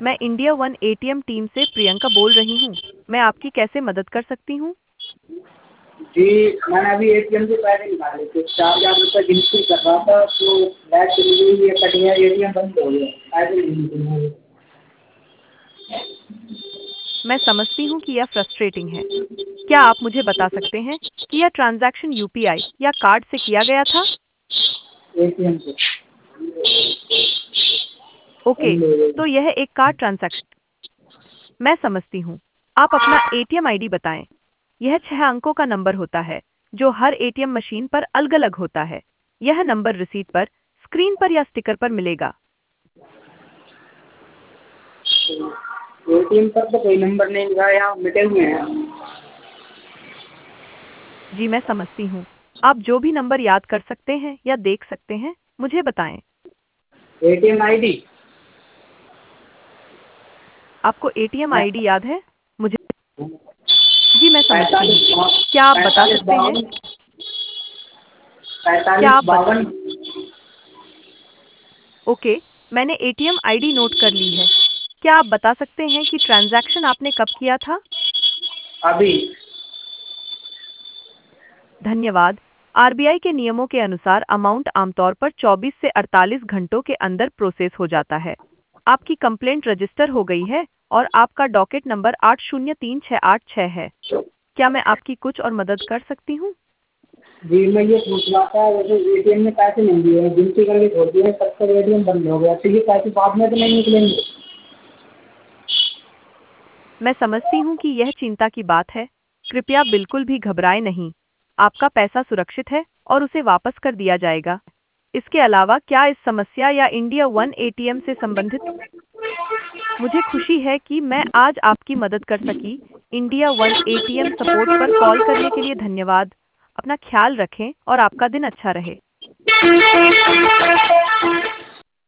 मैं India one ATM team से प्रियंका बोल रही हूँ। मैं आपकी कैसे मदद कर सकती हूँ? जी, मैंने अभी एटीएम से पैसे निकाले थे, 4,000 रुपये गिनती कर रहा था तो लाइट चली गई, ये कट गया, एटीएम बंद हो गया, पैसे नहीं निकले। मैं समझती हूँ कि यह फ्रस्ट्रेटिंग है। क्या आप मुझे बता सकते हैं कि यह ट्रांजैक्शन यूपीआई या कार्ड से किया गया था? एटीएम से ओके, बंद हो गई। तो यह एक कार्ड ट्रांजैक्शन। मैं समझती हूँ। आप अपना एटीएम आईडी बताएं। यह 6 अंकों का नंबर होता है जो हर एटीएम मशीन पर अलग-अलग होता है। यह नंबर रसीद पर, स्क्रीन पर या स्टिकर पर मिलेगा। एटीएम पर तो कोई नंबर नहीं लिखा है, यहाँ मिटे हुए हैं। जी, मैं समझती हूँ। आप जो भी नंबर याद कर सकते हैं या देख सकते हैं, मुझे बताएं। एटीएम आईडी आपको एटीएम आईडी याद है? मुझे जी, मैं समझती हूँ। क्या आप बता पैंतालीस सकते हैं? बावन क्या पैंतालीस आप बता बावन ओके, मैंने एटीएम आईडी नोट कर ली है। क्या आप बता सकते हैं कि ट्रांजैक्शन आपने कब किया था? अभी। धन्यवाद। आरबीआई के नियमों के अनुसार अमाउंट आमतौर पर 24 से 48 घंटों के अंदर प्रोसेस हो जाता है। आपकी कंप्लेंट रजिस्टर हो गई है और आपका डॉकेट नंबर 803,686 है। क्या मैं आपकी कुछ और मदद कर सकती हूँ? जी, मैं ये पूछ रहा था, वैसे एटीएम में पैसे नहीं दिए हैं, गिनती करके छोड़ दिए हैं, तब तक एटीएम बंद हो गया, तो ये पैसे बाद में तो नहीं निकलेंगे? मैं समझती हूँ कि यह चिंता की बात है। कृपया बिल्कुल भी घबराएं नहीं। आपका पैसा सुरक्षित है और उसे वापस कर दिया जाएगा। इसके अलावा क्या इस समस्या या इंडिया वन एटीएम से संबंधित? मुझे खुशी है कि मैं आज आपकी मदद कर सकी। इंडिया वन एटीएम सपोर्ट पर कॉल करने के लिए धन्यवाद। अपना ख्याल रखें और आपका दिन अच्छा रहे।